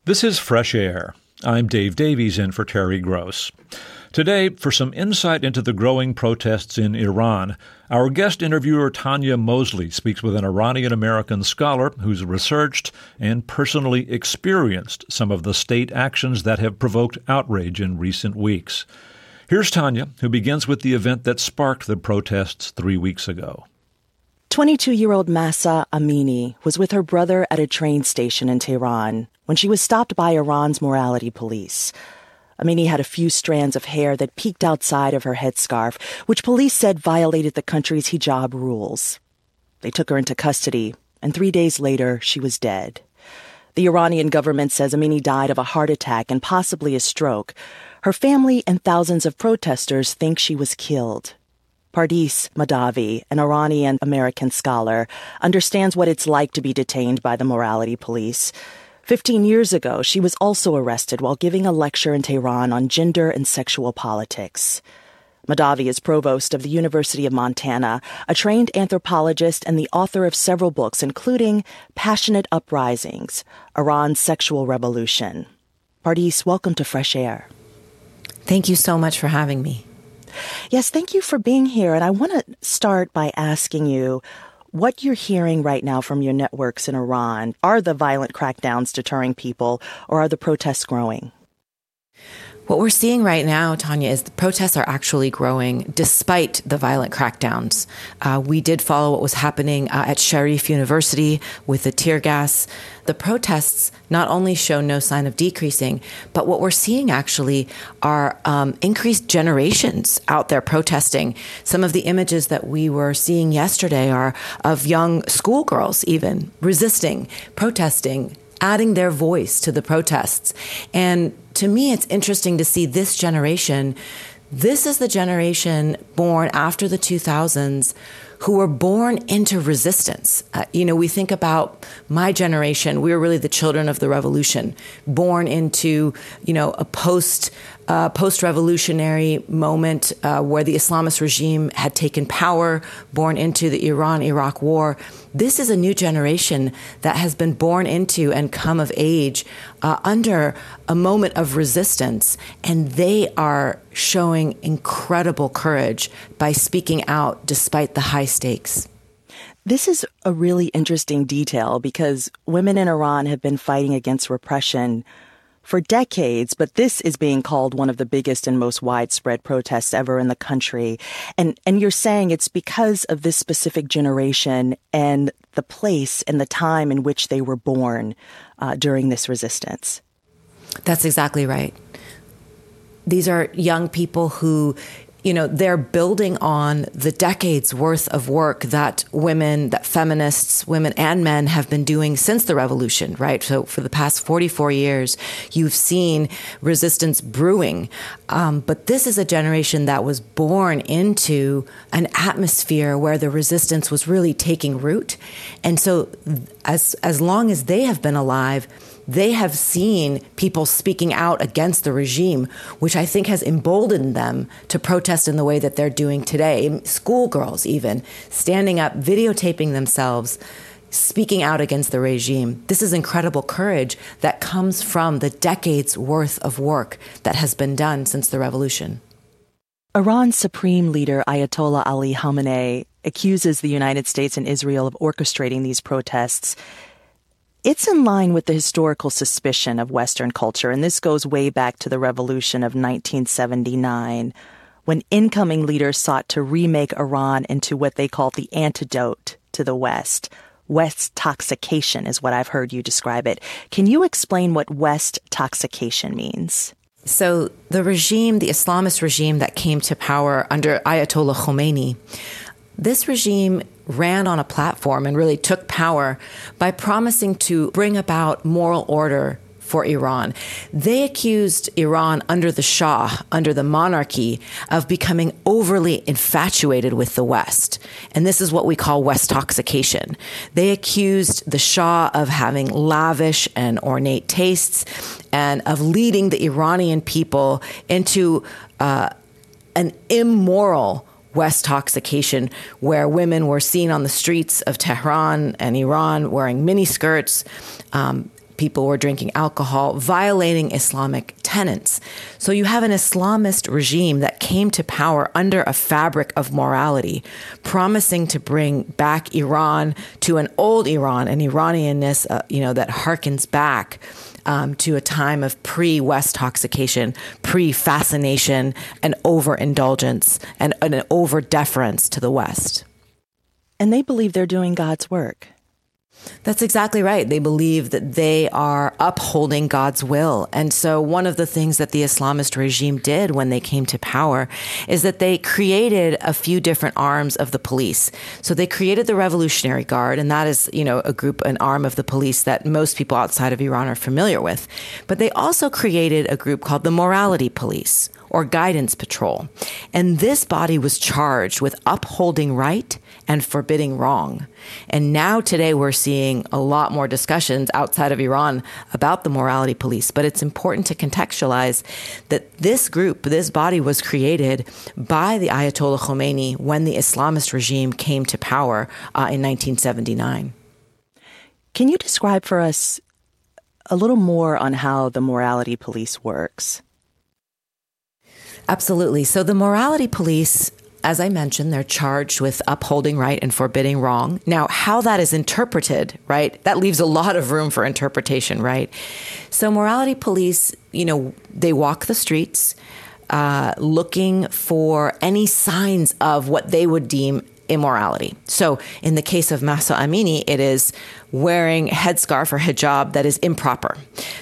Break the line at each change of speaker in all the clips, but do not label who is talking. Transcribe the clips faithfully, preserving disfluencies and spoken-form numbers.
This is Fresh Air. I'm Dave Davies in for Terry Gross. Today, for some insight into the growing protests in Iran, our guest interviewer Tanya Mosley speaks with an Iranian-American scholar who's researched and personally experienced some of the state actions that have provoked outrage in recent weeks. Here's Tanya, who begins with the event that sparked the protests three weeks ago.
twenty-two-year-old Mahsa Amini was with her brother at a train station in Tehran when she was stopped by Iran's morality police. Amini had a few strands of hair that peeked outside of her headscarf, which police said violated the country's hijab rules. They took her into custody, and three days later, she was dead. The Iranian government says Amini died of a heart attack and possibly a stroke. Her family and thousands of protesters think she was killed. Pardis Mahdavi, an Iranian-American scholar, understands what it's like to be detained by the morality police. Fifteen years ago, she was also arrested while giving a lecture in Tehran on gender and sexual politics. Mahdavi is provost of the University of Montana, a trained anthropologist and the author of several books, including Passionate Uprisings, Iran's Sexual Revolution. Pardis, welcome to Fresh Air.
Thank you so much for having me.
Yes, thank you for being here. And I want to start by asking you what you're hearing right now from your networks in Iran. Are the violent crackdowns deterring people, or are the protests growing?
What we're seeing right now, Tanya, is the protests are actually growing despite the violent crackdowns. Uh, we did follow what was happening uh, at Sharif University with the tear gas. The protests not only show no sign of decreasing, but what we're seeing actually are um, increased generations out there protesting. Some of the images that we were seeing yesterday are of young schoolgirls even resisting, protesting, adding their voice to the protests. And to me, it's interesting to see this generation. This is the generation born after the two thousands who were born into resistance. Uh, you know, we think about my generation. We were really the children of the revolution, born into, you know, a post uh, post-revolutionary moment uh, where the Islamist regime had taken power, born into the Iran-Iraq war. This is a new generation that has been born into and come of age uh, under a moment of resistance, and they are showing incredible courage by speaking out despite the high stakes.
This is a really interesting detail because women in Iran have been fighting against repression for decades, but this is being called one of the biggest and most widespread protests ever in the country. And and you're saying it's because of this specific generation and the place and the time in which they were born uh, during this resistance.
That's exactly right. These are young people who, you know, they're building on the decades worth of work that women, that feminists, women and men have been doing since the revolution, right? So for the past forty-four years, you've seen resistance brewing. Um, but this is a generation that was born into an atmosphere where the resistance was really taking root. And so as, as long as they have been alive, they have seen people speaking out against the regime, which I think has emboldened them to protest in the way that they're doing today. Schoolgirls even standing up, videotaping themselves, speaking out against the regime. This is incredible courage that comes from the decades worth of work that has been done since the revolution.
Iran's supreme leader, Ayatollah Ali Khamenei, accuses the United States and Israel of orchestrating these protests. It's in line with the historical suspicion of Western culture, and this goes way back to the revolution of nineteen seventy-nine, when incoming leaders sought to remake Iran into what they called the antidote to the West. West-toxication is what I've heard you describe it. Can you explain what West-toxication means?
So the regime, the Islamist regime that came to power under Ayatollah Khomeini, this regime ran on a platform and really took power by promising to bring about moral order for Iran. They accused Iran under the Shah, under the monarchy, of becoming overly infatuated with the West. And this is what we call West-toxication. They accused the Shah of having lavish and ornate tastes and of leading the Iranian people into uh, an immoral West-toxication, where women were seen on the streets of Tehran and Iran wearing miniskirts. Um, People were drinking alcohol, violating Islamic tenets. So you have an Islamist regime that came to power under a fabric of morality, promising to bring back Iran to an old Iran, an Iranianness, uh, you know, that harkens back um, to a time of pre-West-toxication, pre-fascination, and overindulgence, and, and an over-deference to the West.
And they believe they're doing God's work.
That's exactly right. They believe that they are upholding God's will. And so one of the things that the Islamist regime did when they came to power is that they created a few different arms of the police. So they created the Revolutionary Guard, and that is, you know, a group, an arm of the police that most people outside of Iran are familiar with. But they also created a group called the Morality Police, or Guidance Patrol. And this body was charged with upholding right and forbidding wrong. And now today we're seeing a lot more discussions outside of Iran about the morality police. But it's important to contextualize that this group, this body was created by the Ayatollah Khomeini when the Islamist regime came to power uh, in nineteen seventy-nine.
Can you describe for us a little more on how the morality police works?
Absolutely. So the morality police, as I mentioned, they're charged with upholding right and forbidding wrong. Now, how that is interpreted, right, that leaves a lot of room for interpretation, right? So morality police, you know, they walk the streets uh, looking for any signs of what they would deem immorality. So in the case of Mahsa Amini, it is wearing headscarf or hijab that is improper.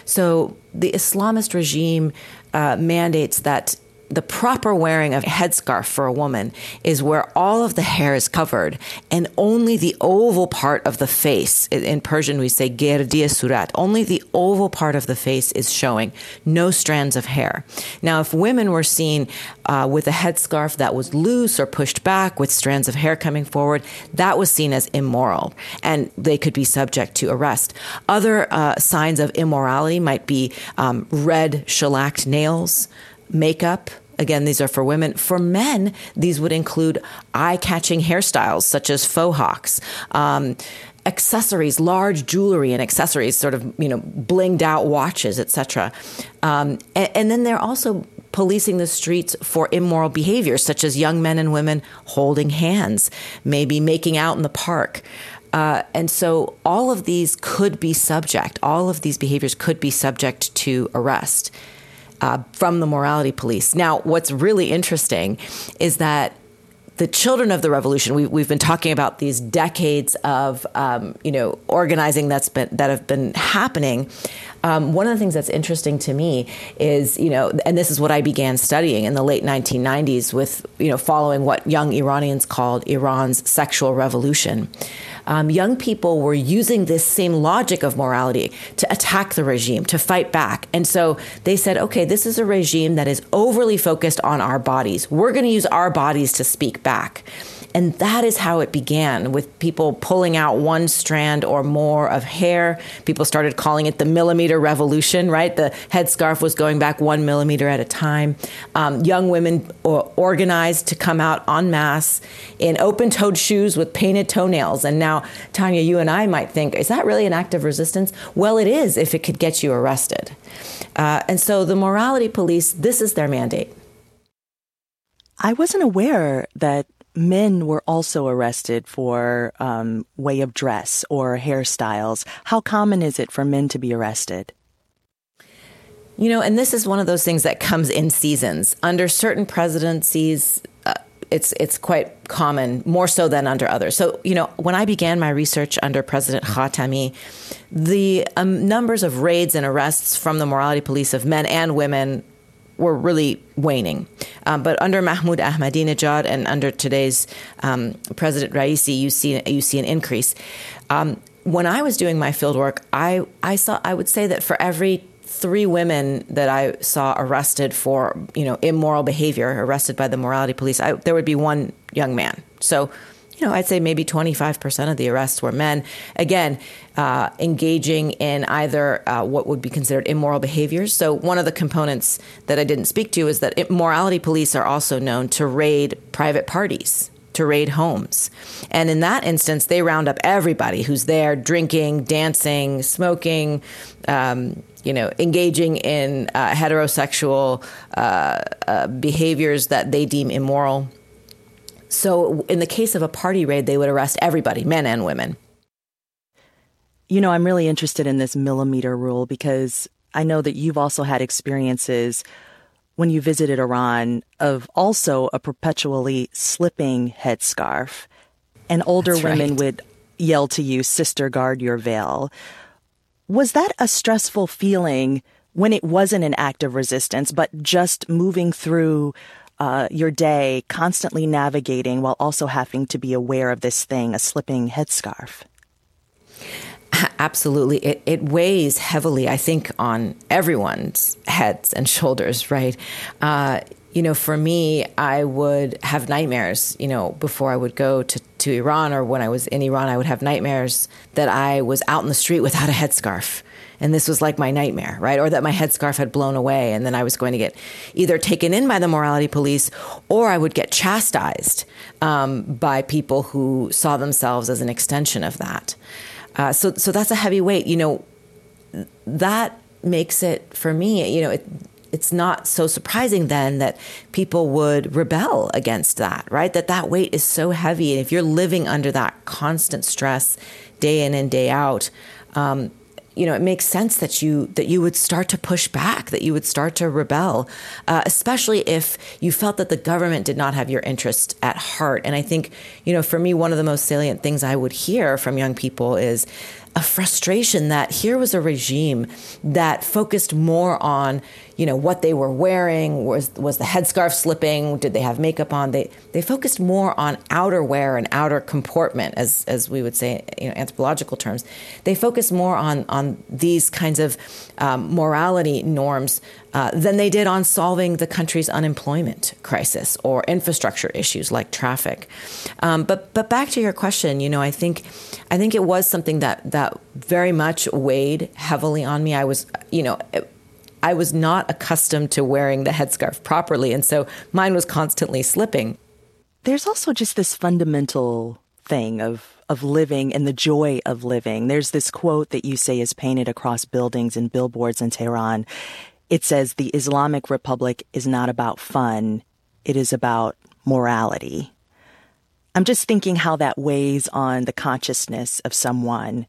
So the Islamist regime uh, mandates that the proper wearing of a headscarf for a woman is where all of the hair is covered and only the oval part of the face, in Persian we say gerdiye surat, only the oval part of the face is showing, no strands of hair. Now, if women were seen uh, with a headscarf that was loose or pushed back with strands of hair coming forward, that was seen as immoral and they could be subject to arrest. Other uh, signs of immorality might be um, red shellacked nails, makeup. Again, these are for women. For men, these would include eye-catching hairstyles such as faux hawks, um, accessories, large jewelry and accessories, sort of, you know, blinged out watches, et cetera. Um, and, and then they're also policing the streets for immoral behaviors, such as young men and women holding hands, maybe making out in the park. Uh, and so all of these could be subject, all of these behaviors could be subject to arrest. Uh, from the morality police. Now, what's really interesting is that the children of the revolution, we, we've been talking about these decades of, um, you know, organizing that's been, that have been happening. Um, one of the things that's interesting to me is, you know, and this is what I began studying in the late nineteen nineties with, you know, following what young Iranians called Iran's sexual revolution. Um, young people were using this same logic of morality to attack the regime, to fight back. And so they said, okay, this is a regime that is overly focused on our bodies. We're going to use our bodies to speak back. And that is how it began, with people pulling out one strand or more of hair. People started calling it the millimeter revolution, right? The headscarf was going back one millimeter at a time. Um, young women organized to come out en masse in open-toed shoes with painted toenails. And now, Tanya, you and I might think, is that really an act of resistance? Well, it is if it could get you arrested. Uh, and so the morality police, this is their mandate.
I wasn't aware that men were also arrested for um, way of dress or hairstyles. How common is it for men to be arrested?
You know, and this is one of those things that comes in seasons. Under certain presidencies, uh, it's it's quite common, more so than under others. So, you know, when I began my research under President Khatami, the um, numbers of raids and arrests from the morality police of men and women were really waning. Um, but under Mahmoud Ahmadinejad and under today's um, President Raisi, you see you see an increase. Um, when I was doing my fieldwork, I I saw I would say that for every three women that I saw arrested for, you know, immoral behavior, arrested by the morality police, I, there would be one young man. So, you know, I'd say maybe twenty-five percent of the arrests were men, again, uh, engaging in either uh, what would be considered immoral behaviors. So one of the components that I didn't speak to is that morality police are also known to raid private parties. to raid homes. And in that instance, they round up everybody who's there drinking, dancing, smoking, um, you know, engaging in uh, heterosexual uh, uh, behaviors that they deem immoral. So in the case of a party raid, they would arrest everybody, men and women.
You know, I'm really interested in this millimeter rule because I know that you've also had experiences when you visited Iran of also a perpetually slipping headscarf. And older
That's
women
right.
would yell to you, "Sister, guard your veil." Was that a stressful feeling when it wasn't an act of resistance, but just moving through uh, your day, constantly navigating while also having to be aware of this thing, a slipping headscarf?
Absolutely. It, it weighs heavily, I think, on everyone's heads and shoulders, right? Uh, you know, for me, I would have nightmares, you know, before I would go to, to Iran, or when I was in Iran, I would have nightmares that I was out in the street without a headscarf. And this was like my nightmare, right? Or that my headscarf had blown away and then I was going to get either taken in by the morality police or I would get chastised um, by people who saw themselves as an extension of that. Uh, so, so that's a heavy weight. You know, that makes it, for me, you know, it, it's not so surprising then that people would rebel against that, right? That that weight is so heavy. And if you're living under that constant stress day in and day out, um, you know, it makes sense that you that you would start to push back, that you would start to rebel, uh, especially if you felt that the government did not have your interest at heart. And I think, you know, for me, one of the most salient things I would hear from young people is a frustration that here was a regime that focused more on, you know, what they were wearing. Was was the headscarf slipping? Did they have makeup on? They they focused more on outerwear and outer comportment, as as we would say, you know, anthropological terms. They focused more on on these kinds of um, morality norms uh, than they did on solving the country's unemployment crisis or infrastructure issues like traffic. Um, but but back to your question, you know, I think I think it was something that that very much weighed heavily on me. I was, you know, I was not accustomed to wearing the headscarf properly, and so mine was constantly slipping.
There's also just this fundamental thing of of living and the joy of living. There's this quote that you say is painted across buildings and billboards in Tehran. It says, "The Islamic Republic is not about fun. It is about morality." I'm just thinking how that weighs on the consciousness of someone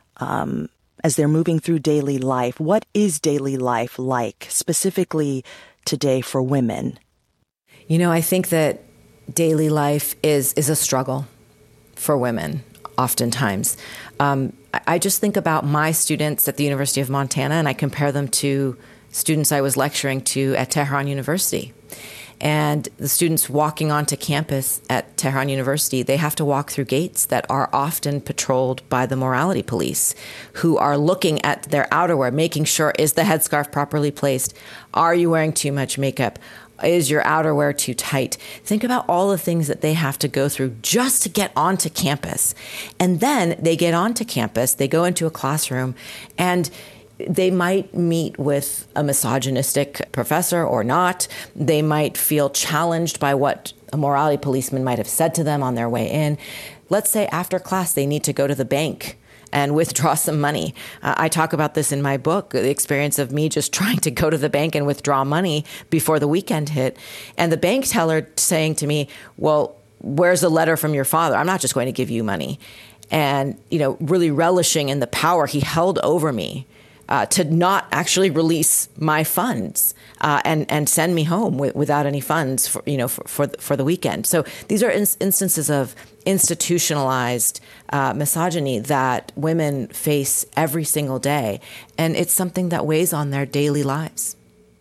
um, as they're moving through daily life. What is daily life like, specifically today for women?
You know, I think that daily life is is a struggle for women, oftentimes. Um, I just think about my students at the University of Montana, and I compare them to students I was lecturing to at Tehran University. And the students walking onto campus at Tehran University, they have to walk through gates that are often patrolled by the morality police, who are looking at their outerwear, making sure, is the headscarf properly placed? Are you wearing too much makeup? Is your outerwear too tight? Think about all the things that they have to go through just to get onto campus. And then they get onto campus, they go into a classroom, and they might meet with a misogynistic professor or not. They might feel challenged by what a morality policeman might have said to them on their way in. Let's say after class, they need to go to the bank and withdraw some money. Uh, I talk about this in my book, the experience of me just trying to go to the bank and withdraw money before the weekend hit. And the bank teller saying to me, well, where's the letter from your father? I'm not just going to give you money. And, you know, really relishing in the power he held over me Uh, to not actually release my funds uh, and and send me home with, without any funds for you know for for the, for the weekend. So these are in- instances of institutionalized uh, misogyny that women face every single day, and it's something that weighs on their daily lives.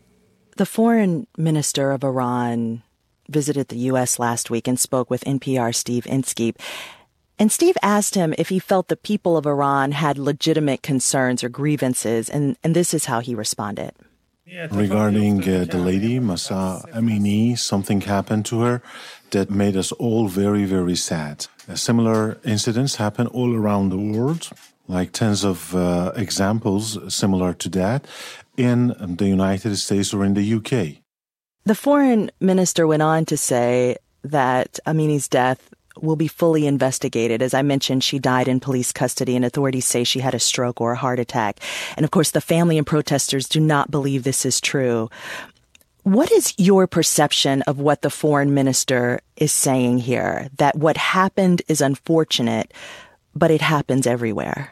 The foreign minister of Iran visited the U S last week and spoke with N P R's Steve Inskeep. And Steve asked him if he felt the people of Iran had legitimate concerns or grievances, and, and this is how he responded.
Regarding uh, the lady, Mahsa Amini, something happened to her that made us all very, very sad. Uh, similar incidents happen all around the world, like tens of uh, examples similar to that in the United States or in the U K.
The foreign minister went on to say that Amini's death will be fully investigated. As I mentioned, she died in police custody, and authorities say she had a stroke or a heart attack. And of course, the family and protesters do not believe this is true. What is your perception of what the foreign minister is saying here? That what happened is unfortunate, but it happens everywhere.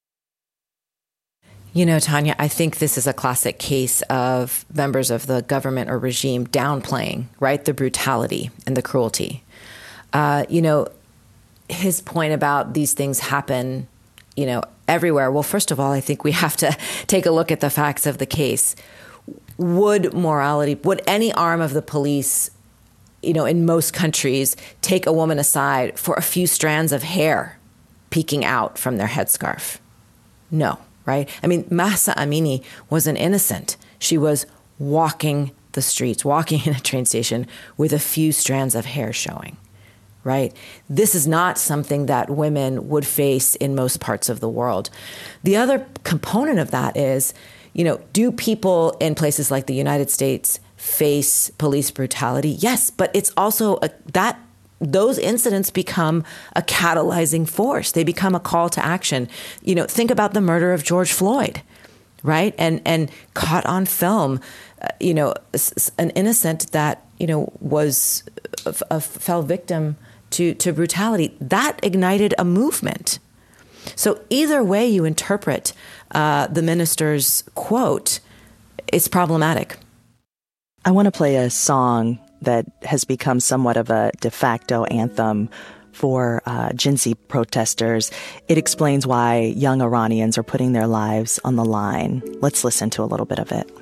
You know, Tanya, I think this is a classic case of members of the government or regime downplaying, right, the brutality and the cruelty. Uh, you know, his point about these things happen, you know, everywhere. Well, first of all, I think we have to take a look at the facts of the case. Would morality, would any arm of the police, you know, in most countries, take a woman aside for a few strands of hair peeking out from their headscarf? No, right? I mean, Mahsa Amini was an innocent. She was walking the streets, walking in a train station with a few strands of hair showing, right? This is not something that women would face in most parts of the world. The other component of that is, you know, do people in places like the United States face police brutality? Yes, but it's also a, that those incidents become a catalyzing force. They become a call to action. You know, think about the murder of George Floyd, right? And and caught on film, uh, you know, an innocent that, you know, was a, a fell victim to to brutality. That ignited a movement. So either way you interpret uh, the minister's quote, it's problematic.
I want to play a song that has become somewhat of a de facto anthem for uh, Gen Z protesters. It explains why young Iranians are putting their lives on the line. Let's listen to a little bit of it.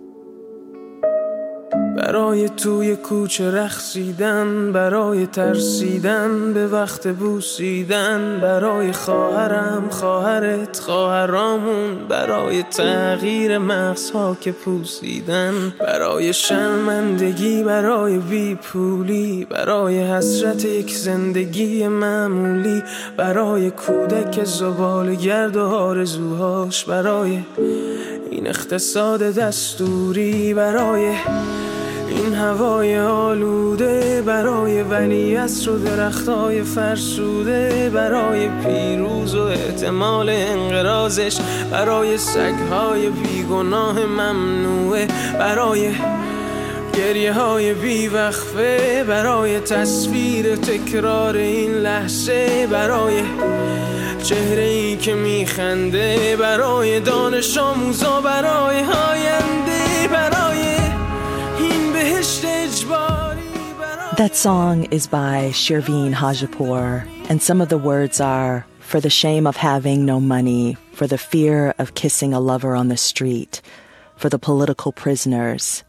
برای توی کوچه رقصیدن، برای ترسیدن به وقت بوسیدن، برای خواهرم خواهرت خواهرامون، برای تغییر مغزها که پوسیدن، برای شرمندگی برای بیپولی، برای حسرت یک زندگی معمولی، برای کودک زباله‌گرد و آرزوهاش، برای این اقتصاد دستوری، برای این هوای آلوده، برای ولیعصر و درختای فرسوده، برای پیروز و احتمال انقراضش، برای سگهای بیگناه ممنوعه، برای گریه های بیوقفه، برای تصویر تکرار این لحظه، برای چهره ای که میخنده، برای دانش آموزا، برای آینده، برای این بهشت اجباری.
That song is by Shervin Hajipour, and some of the words are, for the shame of having no money, for the fear of kissing a lover on the street, for the political prisoners.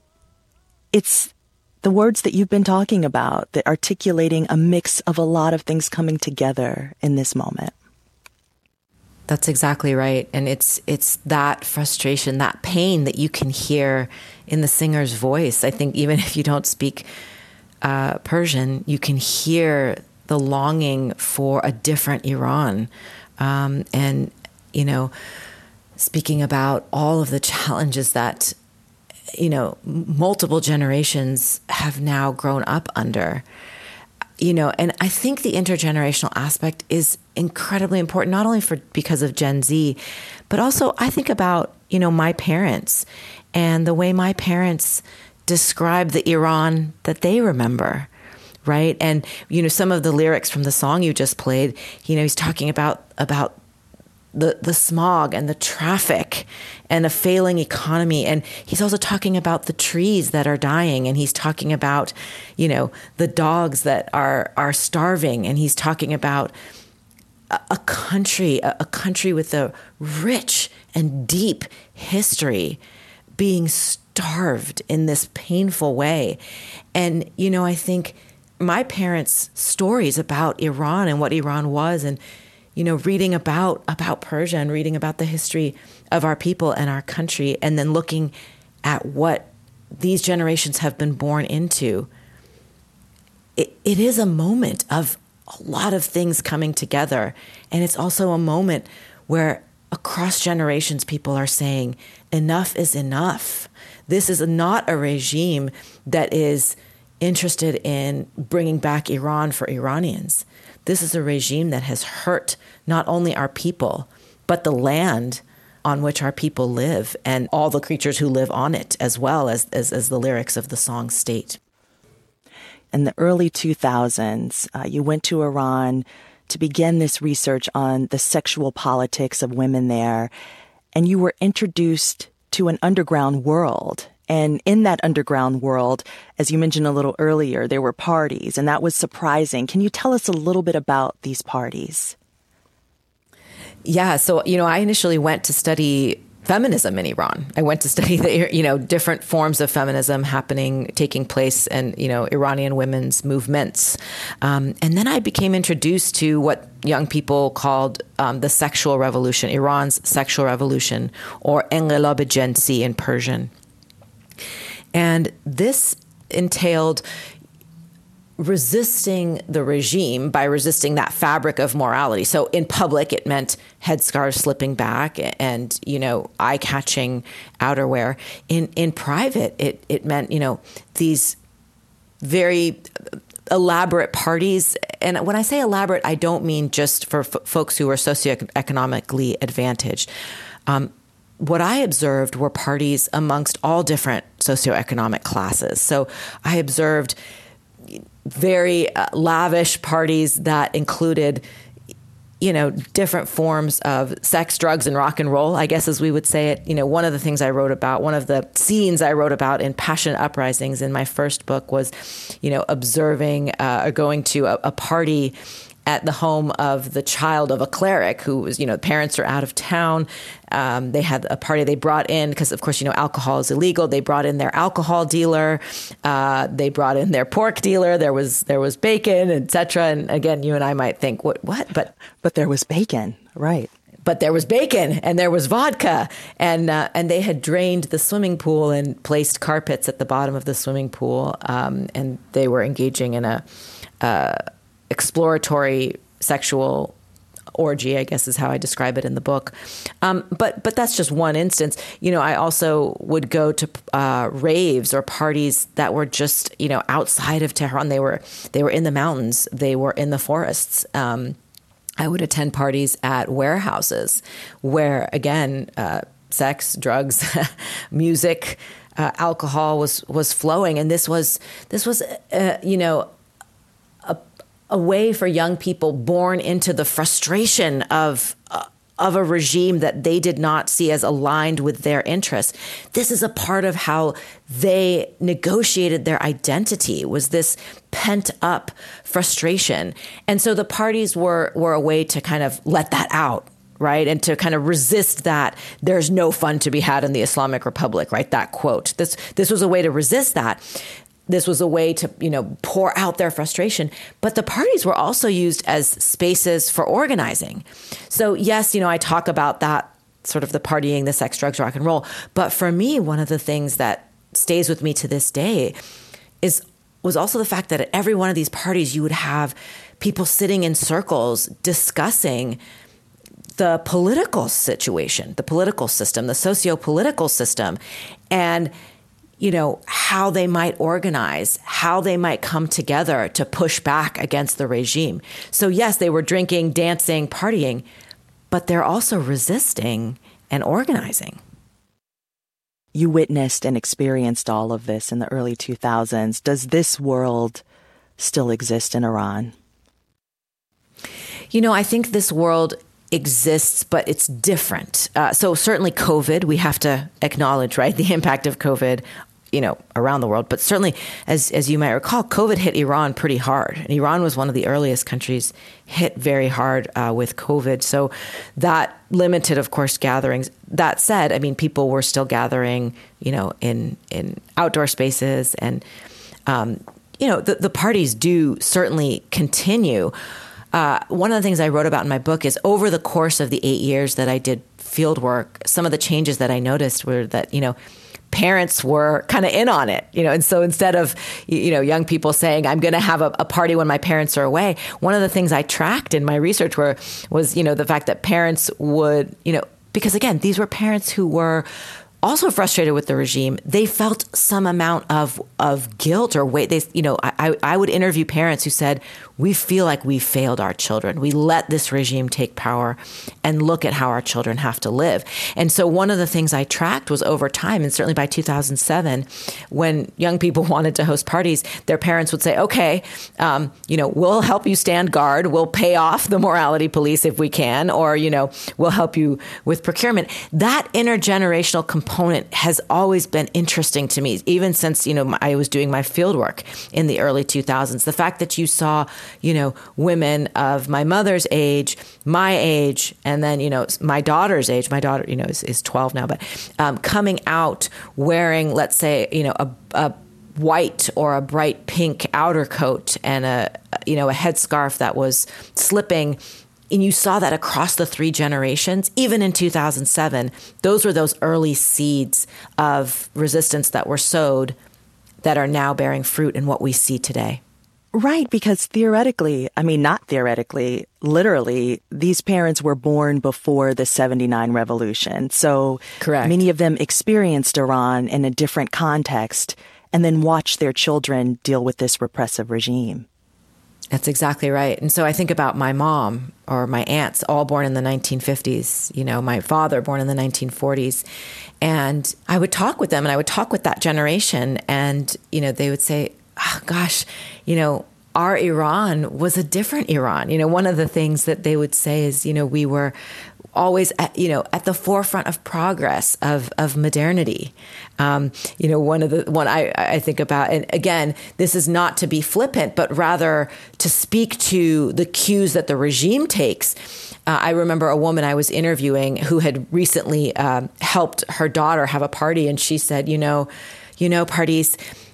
It's the words that you've been talking about, that articulating a mix of a lot of things coming together in this moment.
That's exactly right. And it's it's that frustration, that pain that you can hear in the singer's voice. I think even if you don't speak uh, Persian, you can hear the longing for a different Iran. Um, and, you know, speaking about all of the challenges that, you know, multiple generations have now grown up under. You know, and I think the intergenerational aspect is incredibly important, not only for because of Gen Z, but also I think about, you know, my parents and the way my parents describe the Iran that they remember, right? And, you know, some of the lyrics from the song you just played, you know, he's talking about about the the smog and the traffic and a failing economy. And he's also talking about the trees that are dying. And he's talking about, you know, the dogs that are are starving. And he's talking about a, a country, a, a country with a rich and deep history being starved in this painful way. And, you know, I think my parents' stories about Iran and what Iran was, and you know, reading about about Persia and reading about the history of our people and our country, and then looking at what these generations have been born into, it, it is a moment of a lot of things coming together. And it's also a moment where across generations, people are saying, enough is enough. This is not a regime that is, interested in bringing back Iran for Iranians. This is a regime that has hurt not only our people, but the land on which our people live and all the creatures who live on it, as well as, as, as the lyrics of the song state.
In the early two thousands, uh, you went to Iran to begin this research on the sexual politics of women there, and you were introduced to an underground world. And in that underground world, as you mentioned a little earlier, there were parties, and that was surprising. Can you tell us a little bit about these parties?
Yeah, so, you know, I initially went to study feminism in Iran. I went to study the, you know, different forms of feminism happening, taking place in, you know, Iranian women's movements. Um, and then I became introduced to what young people called um, the sexual revolution, Iran's sexual revolution, or Enqilab Jinsi in Persian. And this entailed resisting the regime by resisting that fabric of morality. So in public, it meant headscarves slipping back and, you know, eye-catching outerwear. In in private, it, it meant, you know, these very elaborate parties. And when I say elaborate, I don't mean just for f- folks who are socioeconomically advantaged. Um, what I observed were parties amongst all different socioeconomic classes. So I observed very uh, lavish parties that included, you know, different forms of sex, drugs, and rock and roll, I guess, as we would say it. You know, one of the things I wrote about, one of the scenes I wrote about in Passionate Uprisings in my first book was, you know, observing uh, or going to a, a party at the home of the child of a cleric who was, you know, parents are out of town. Um, they had a party they brought in because, of course, you know, alcohol is illegal. They brought in their alcohol dealer. Uh, they brought in their pork dealer. There was there was bacon, et cetera. And again, you and I might think, what, what? But
but there was bacon, right?
But there was bacon and there was vodka, and uh, and they had drained the swimming pool and placed carpets at the bottom of the swimming pool, um, and they were engaging in a uh, exploratory sexual orgy, I guess is how I describe it in the book. Um, but but that's just one instance. You know, I also would go to uh, raves or parties that were just, you know, outside of Tehran. They were they were in the mountains. They were in the forests. Um, I would attend parties at warehouses where, again, uh, sex, drugs, music, uh, alcohol was was flowing, and this was this was uh, you know. a way for young people born into the frustration of uh, of a regime that they did not see as aligned with their interests. This is a part of how they negotiated their identity, was this pent up frustration. And so the parties were were a way to kind of let that out, right? And to kind of resist that there's no fun to be had in the Islamic Republic, right? That quote. This this was a way to resist that. This was a way to, you know, pour out their frustration. But the parties were also used as spaces for organizing. So yes, you know, I talk about that sort of the partying, the sex, drugs, rock and roll. But for me, one of the things that stays with me to this day is was also the fact that at every one of these parties, you would have people sitting in circles discussing the political situation, the political system, the socio-political system, and you know, how they might organize, how they might come together to push back against the regime. So yes, they were drinking, dancing, partying, but they're also resisting and organizing.
You witnessed and experienced all of this in the early two thousands. Does this world still exist in Iran?
You know, I think this world exists, but it's different. Uh, so certainly COVID, we have to acknowledge, right, the impact of COVID, you know, around the world. But certainly, as as you might recall, COVID hit Iran pretty hard. And Iran was one of the earliest countries hit very hard uh, with COVID. So that limited, of course, gatherings. That said, I mean, people were still gathering, you know, in, in outdoor spaces. And, um, you know, the, the parties do certainly continue. Uh, one of the things I wrote about in my book is over the course of the eight years that I did field work, some of the changes that I noticed were that, you know, parents were kind of in on it, you know, and so instead of, you know, young people saying, I'm going to have a, a party when my parents are away, one of the things I tracked in my research were, was, you know, the fact that parents would, you know, because again, these were parents who were also frustrated with the regime, they felt some amount of of guilt or weight. They, you know, I, I would interview parents who said, we feel like we failed our children. We let this regime take power, and look at how our children have to live. And so one of the things I tracked was over time, and certainly by two thousand seven, when young people wanted to host parties, their parents would say, okay, um, you know, we'll help you stand guard. We'll pay off the morality police if we can, or, you know, we'll help you with procurement. That intergenerational component has always been interesting to me, even since, you know, I was doing my field work in the early two thousands. The fact that you saw, you know, women of my mother's age, my age, and then, you know, my daughter's age, my daughter, you know, is, is twelve now, but um, coming out wearing, let's say, you know, a, a white or a bright pink outer coat and a, you know, a headscarf that was slipping. And you saw that across the three generations, even in two thousand seven. Those were those early seeds of resistance that were sowed that are now bearing fruit in what we see today.
Right, because theoretically, I mean, not theoretically, literally, these parents were born before the seventy-nine revolution. So
correct.
Many of them experienced Iran in a different context and then watched their children deal with this repressive regime.
That's exactly right. And so I think about my mom or my aunts, all born in the nineteen fifties, you know, my father born in the nineteen forties. And I would talk with them and I would talk with that generation. And, you know, they would say, oh, gosh, you know, our Iran was a different Iran. You know, one of the things that they would say is, you know, we were always, at, you know, at the forefront of progress, of of modernity. Um, you know, one of the one I, I think about, and again, this is not to be flippant, but rather to speak to the cues that the regime takes. Uh, I remember a woman I was interviewing who had recently uh, helped her daughter have a party, and she said, you know, you know, Pardees,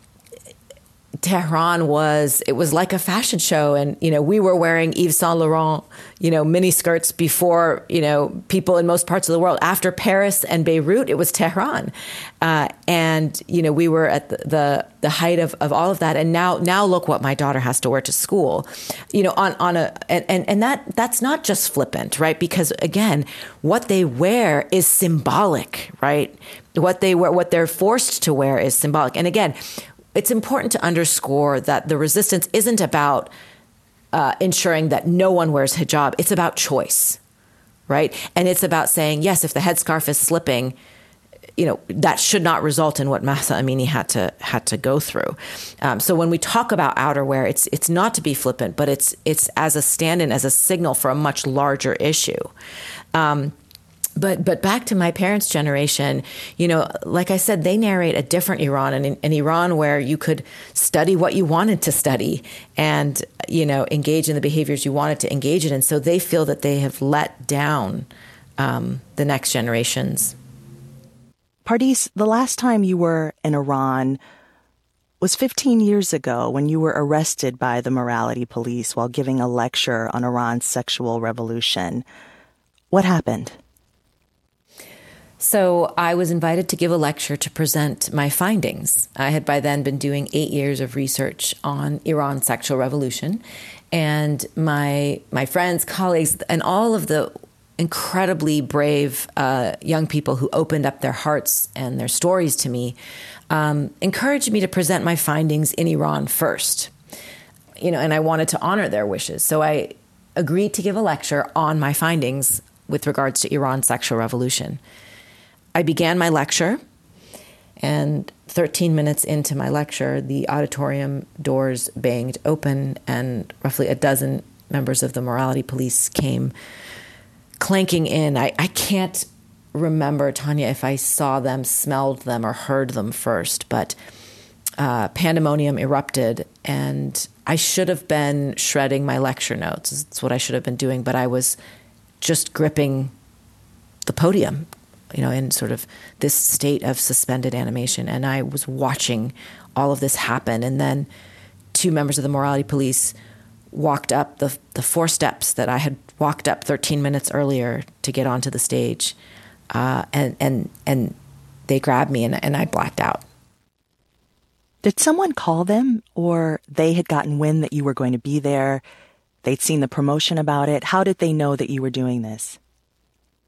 Tehran was, it was like a fashion show. And, you know, we were wearing Yves Saint Laurent, you know, mini skirts before, you know, people in most parts of the world. After Paris and Beirut, it was Tehran. Uh, and, you know, we were at the, the, the height of, of all of that. And now, now look what my daughter has to wear to school, you know, on, on a, and, and, and that, that's not just flippant, right? Because again, what they wear is symbolic, right? What they wear, what they're forced to wear is symbolic. And again, it's important to underscore that the resistance isn't about uh, ensuring that no one wears hijab. It's about choice, right? And it's about saying, yes, if the headscarf is slipping, you know, that should not result in what Mahsa Amini had to had to go through. Um, so when we talk about outerwear, it's it's not to be flippant, but it's it's as a stand-in, as a signal for a much larger issue. Um, But but back to my parents' generation, you know, like I said, they narrate a different Iran, an, an Iran where you could study what you wanted to study and, you know, engage in the behaviors you wanted to engage in. And so they feel that they have let down um, the next generations.
Pardees, the last time you were in Iran was fifteen years ago when you were arrested by the morality police while giving a lecture on Iran's sexual revolution. What happened?
So I was invited to give a lecture to present my findings. I had by then been doing eight years of research on Iran's sexual revolution. And my my friends, colleagues, and all of the incredibly brave uh, young people who opened up their hearts and their stories to me um, encouraged me to present my findings in Iran first. You know, and I wanted to honor their wishes. So I agreed to give a lecture on my findings with regards to Iran's sexual revolution. I began my lecture, and thirteen minutes into my lecture, the auditorium doors banged open, and roughly a dozen members of the morality police came clanking in. I, I can't remember, Tanya, if I saw them, smelled them, or heard them first, but uh, pandemonium erupted, and I should have been shredding my lecture notes. That's what I should have been doing, but I was just gripping the podium, you know, in sort of this state of suspended animation. And I was watching all of this happen. And then two members of the morality police walked up the the four steps that I had walked up thirteen minutes earlier to get onto the stage. Uh, and, and, and they grabbed me and, and I blacked out.
Did someone call them, or they had gotten wind that you were going to be there? They'd seen the promotion about it. How did they know that you were doing this?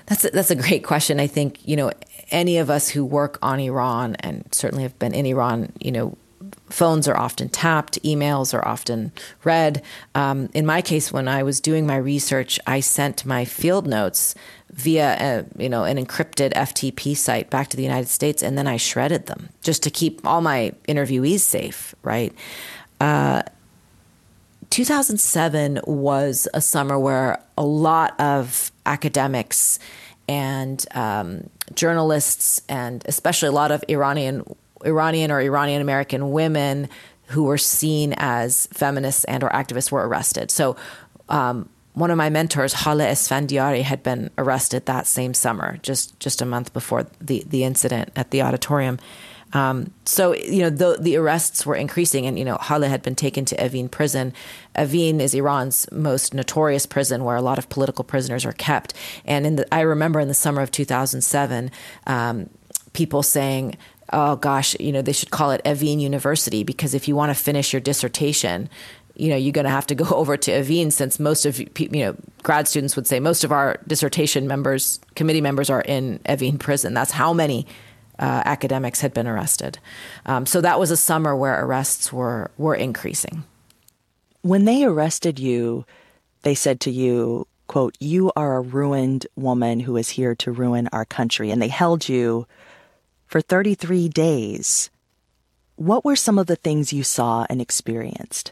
That's a, that's a great question. I think, you know, any of us who work on Iran and certainly have been in Iran, you know, phones are often tapped, emails are often read. Um, in my case, when I was doing my research, I sent my field notes via a, you know, an encrypted F T P site back to the United States, and then I shredded them just to keep all my interviewees safe, right? Uh, two thousand seven was a summer where a lot of academics and um, journalists, and especially a lot of Iranian Iranian or Iranian American women who were seen as feminists and or activists were arrested. So um, one of my mentors, Haleh Esfandiari, had been arrested that same summer, just just a month before the, the incident at the auditorium. Um, so, you know, the, the arrests were increasing, and, you know, Haleh had been taken to Evin prison. Evin is Iran's most notorious prison where a lot of political prisoners are kept. And in the, I remember in the summer of two thousand seven, um, people saying, oh, gosh, you know, they should call it Evin University, because if you want to finish your dissertation, you know, you're going to have to go over to Evin, since most of, you know, grad students would say most of our dissertation members, committee members are in Evin prison. That's how many uh, academics had been arrested. Um, so that was a summer where arrests were, were increasing.
When they arrested you, they said to you, quote, "You are a ruined woman who is here to ruin our country." And they held you for thirty-three days. What were some of the things you saw and experienced?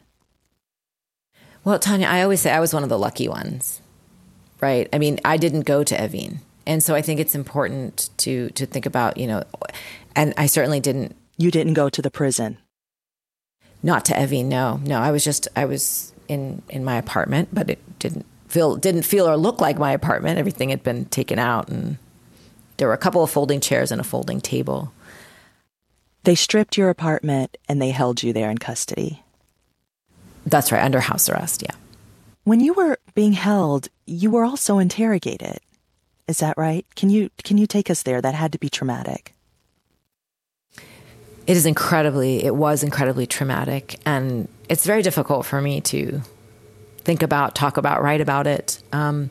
Well, Tanya, I always say I was one of the lucky ones, right? I mean, I didn't go to Evin. And so I think it's important to to think about, you know, and I certainly didn't.
You didn't go to the prison?
Not to Evin, no. No, I was just, I was in, in my apartment, but it didn't feel, didn't feel or look like my apartment. Everything had been taken out, and there were a couple of folding chairs and a folding table.
They stripped your apartment and they held you there in custody.
That's right, under house arrest, yeah.
When you were being held, you were also interrogated. Is that right? Can you can you take us there? That had to be traumatic.
It is incredibly, it was incredibly traumatic. And it's very difficult for me to think about, talk about, write about it. Um,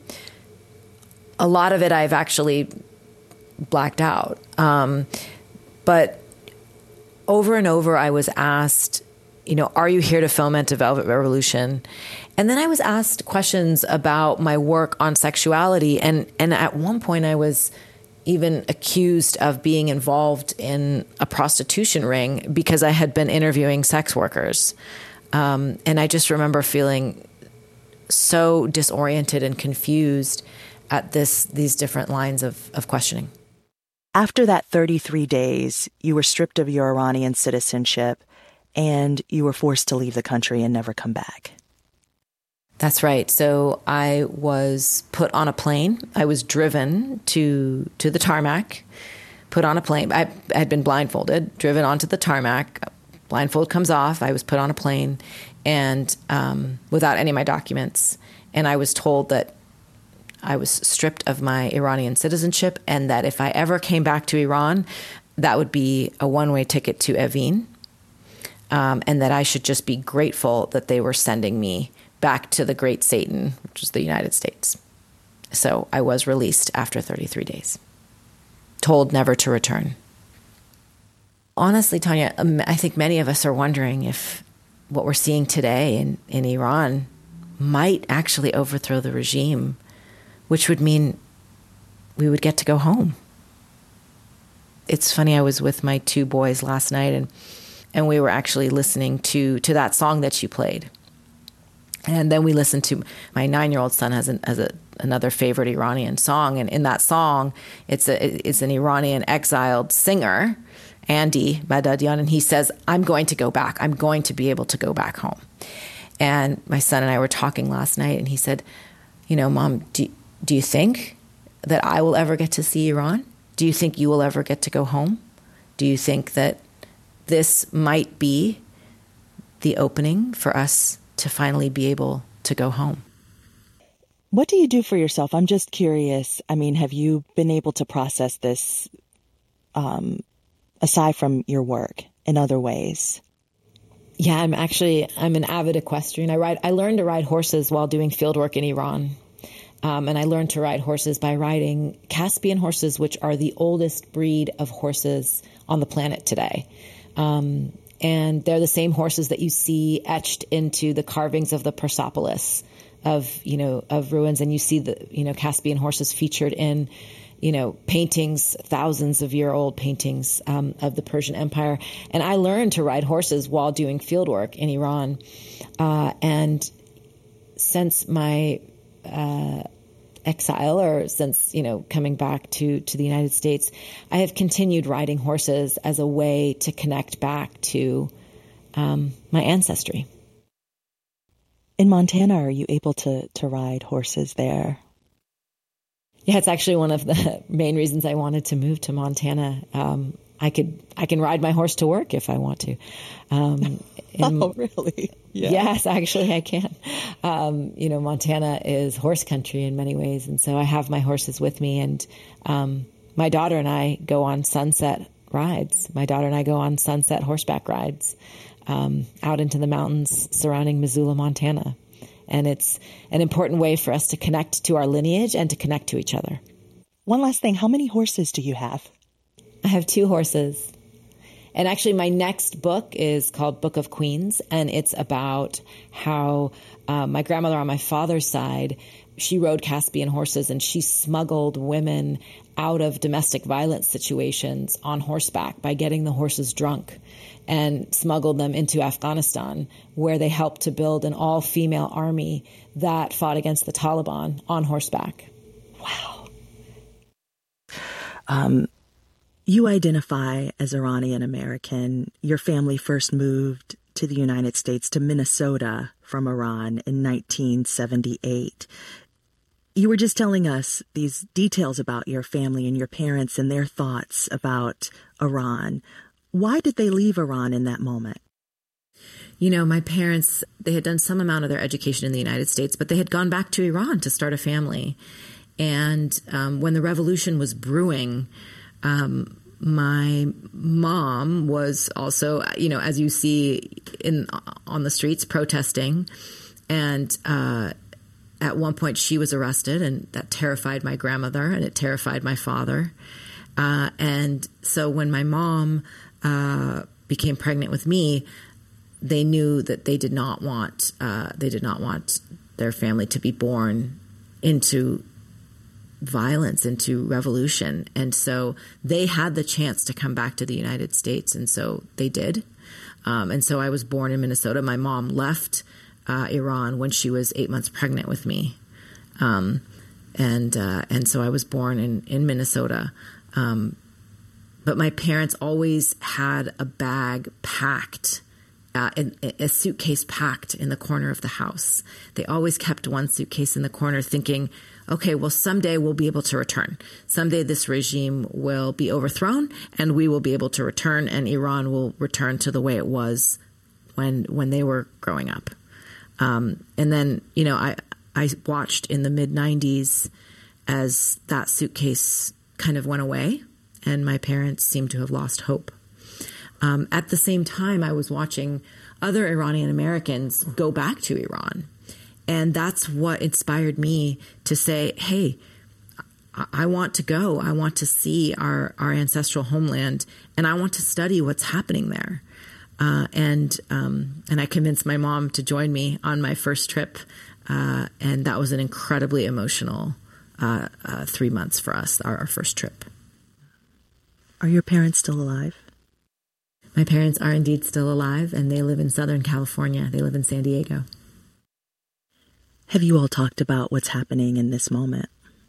a lot of it I've actually blacked out. Um, but over and over I was asked, you know, are you here to foment a Velvet Revolution? And then I was asked questions about my work on sexuality. And, and at one point I was even accused of being involved in a prostitution ring because I had been interviewing sex workers. Um, and I just remember feeling so disoriented and confused at this these different lines of, of questioning.
After that thirty-three days, you were stripped of your Iranian citizenship and you were forced to leave the country and never come back.
That's right. So I was put on a plane. I was driven to to the tarmac, put on a plane. I had been blindfolded, driven onto the tarmac. Blindfold comes off. I was put on a plane and um, without any of my documents. And I was told that I was stripped of my Iranian citizenship and that if I ever came back to Iran, that would be a one-way ticket to Evin. Um, and that I should just be grateful that they were sending me back to the great Satan, which is the United States. So I was released after thirty-three days, told never to return. Honestly, Tanya, I think many of us are wondering if what we're seeing today in, in Iran might actually overthrow the regime, which would mean we would get to go home. It's funny, I was with my two boys last night and and we were actually listening to to that song that you played. And then we listened to, my nine-year-old son has, an, has a, another favorite Iranian song. And in that song, it's a, it's an Iranian exiled singer, Andy Badadian, and he says, I'm going to go back. I'm going to be able to go back home. And my son and I were talking last night, and he said, you know, Mom, do, do you think that I will ever get to see Iran? Do you think you will ever get to go home? Do you think that this might be the opening for us to finally be able to go home?
What do you do for yourself? I'm just curious. I mean, have you been able to process this um, aside from your work in other ways?
Yeah, I'm actually, I'm an avid equestrian. I ride, I learned to ride horses while doing field work in Iran. Um, and I learned to ride horses by riding Caspian horses, which are the oldest breed of horses on the planet today. Um, and they're the same horses that you see etched into the carvings of the Persepolis of, you know, of ruins. And you see the, you know, Caspian horses featured in, you know, paintings, thousands of year old paintings um, of the Persian Empire. And I learned to ride horses while doing field work in Iran. Uh, and since my uh, exile, or since, you know, coming back to, to the United States, I have continued riding horses as a way to connect back to um, my ancestry.
In Montana, are you able to, to ride horses there?
Yeah, it's actually one of the main reasons I wanted to move to Montana. Um, I could, I can ride my horse to work if I want to. Um, and,
oh, really?
Yeah. Yes, actually I can. Um, you know, Montana is horse country in many ways. And so I have my horses with me, and, um, my daughter and I go on sunset rides. My daughter and I go on sunset horseback rides, um, out into the mountains surrounding Missoula, Montana. And it's an important way for us to connect to our lineage and to connect to each other.
One last thing. How many horses do you have?
I have two horses. And actually, my next book is called Book of Queens, and it's about how uh, my grandmother on my father's side, she rode Caspian horses, and she smuggled women out of domestic violence situations on horseback by getting the horses drunk, and smuggled them into Afghanistan, where they helped to build an all-female army that fought against the Taliban on horseback.
Wow. Um. You identify as Iranian American. Your family first moved to the United States, to Minnesota, from Iran in nineteen seventy-eight. You were just telling us these details about your family and your parents and their thoughts about Iran. Why did they leave Iran in that moment?
You know, my parents, they had done some amount of their education in the United States, but they had gone back to Iran to start a family. And um, when the revolution was brewing, Um, my mom was also, you know, as you see in on the streets, protesting. And uh, at one point she was arrested, and that terrified my grandmother, and it terrified my father. Uh, and so when my mom uh, became pregnant with me, they knew that they did not want uh, they did not want their family to be born into violence, into revolution. And so they had the chance to come back to the United States, and so they did. Um, and so I was born in Minnesota. My mom left uh, Iran when she was eight months pregnant with me. Um, and uh, and so I was born in, in Minnesota. Um, but my parents always had a bag packed, uh, in, a suitcase packed in the corner of the house. They always kept one suitcase in the corner, thinking, okay, well, someday we'll be able to return. Someday this regime will be overthrown, and we will be able to return, and Iran will return to the way it was when when they were growing up. Um, and then, you know, I I watched in the mid nineties as that suitcase kind of went away, and my parents seemed to have lost hope. Um, at the same time, I was watching other Iranian Americans go back to Iran. And that's what inspired me to say, hey, I want to go. I want to see our, our ancestral homeland, and I want to study what's happening there. Uh, and um, and I convinced my mom to join me on my first trip, uh, and that was an incredibly emotional uh, uh, three months for us, our, our first trip.
Are your parents still alive?
My parents are indeed still alive, and they live in Southern California. They live in San Diego.
Have you all talked about what's happening in this moment?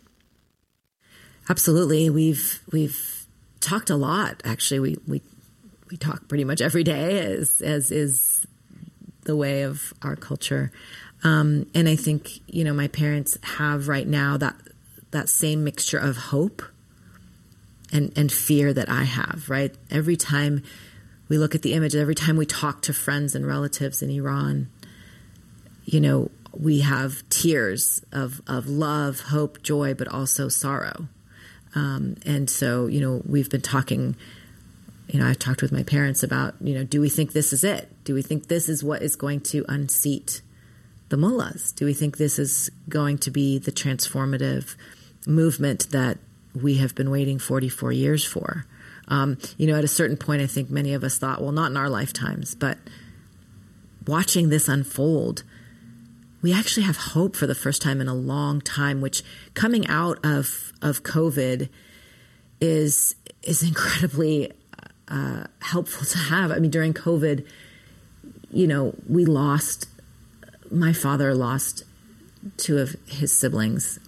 Absolutely. We've we've talked a lot. Actually, we we, we talk pretty much every day, as as is the way of our culture. Um, and I think, you know, my parents have right now that that same mixture of hope and and fear that I have. Right. Every time we look at the images, every time we talk to friends and relatives in Iran, you know, we have tears of, of love, hope, joy, but also sorrow. Um, and so, you know, we've been talking, you know, I've talked with my parents about, you know, do we think this is it? Do we think this is what is going to unseat the mullahs? Do we think this is going to be the transformative movement that we have been waiting forty-four years for? Um, you know, at a certain point, I think many of us thought, well, not in our lifetimes, but watching this unfold, we actually have hope for the first time in a long time, which coming out of, of COVID is, is incredibly uh, helpful to have. I mean, during COVID, you know, we lost, my father lost two of his siblings,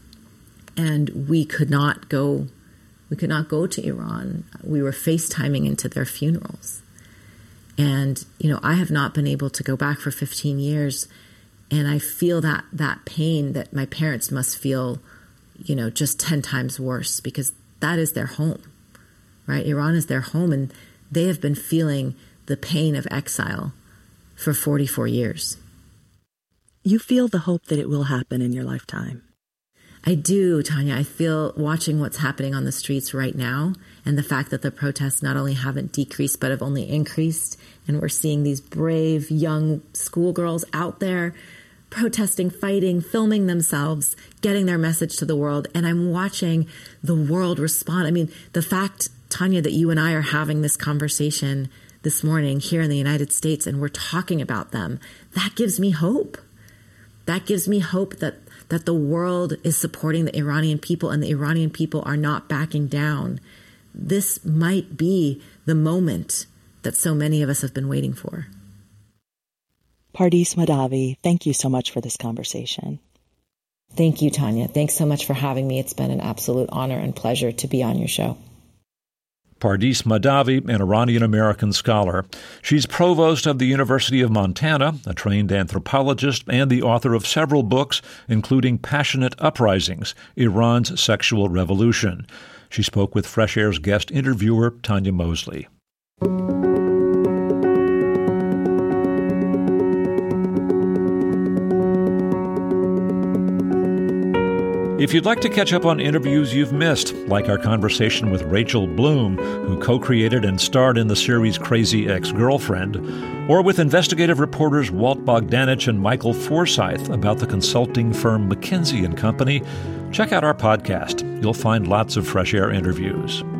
and we could not go, we could not go to Iran. We were FaceTiming into their funerals. And, you know, I have not been able to go back for fifteen years. And I feel that, that pain that my parents must feel, you know, just ten times worse, because that is their home, right? Iran is their home, and they have been feeling the pain of exile for forty-four years.
You feel the hope that it will happen in your lifetime.
I do, Tanya. I feel watching what's happening on the streets right now, and the fact that the protests not only haven't decreased, but have only increased. And we're seeing these brave young schoolgirls out there protesting, fighting, filming themselves, getting their message to the world. And I'm watching the world respond. I mean, the fact, Tanya, that you and I are having this conversation this morning here in the United States, and we're talking about them, that gives me hope. That gives me hope that that the world is supporting the Iranian people, and the Iranian people are not backing down. This might be the moment that so many of us have been waiting for.
Pardis Mahdavi, thank you so much for this conversation.
Thank you, Tanya. Thanks so much for having me. It's been an absolute honor and pleasure to be on your show.
Pardis Mahdavi, an Iranian-American scholar. She's provost of the University of Montana, a trained anthropologist, and the author of several books, including Passionate Uprisings, Iran's Sexual Revolution. She spoke with Fresh Air's guest interviewer, Tanya Mosley. If you'd like to catch up on interviews you've missed, like our conversation with Rachel Bloom, who co-created and starred in the series Crazy Ex-Girlfriend, or with investigative reporters Walt Bogdanich and Michael Forsyth about the consulting firm McKinsey and Company, check out our podcast. You'll find lots of Fresh Air interviews.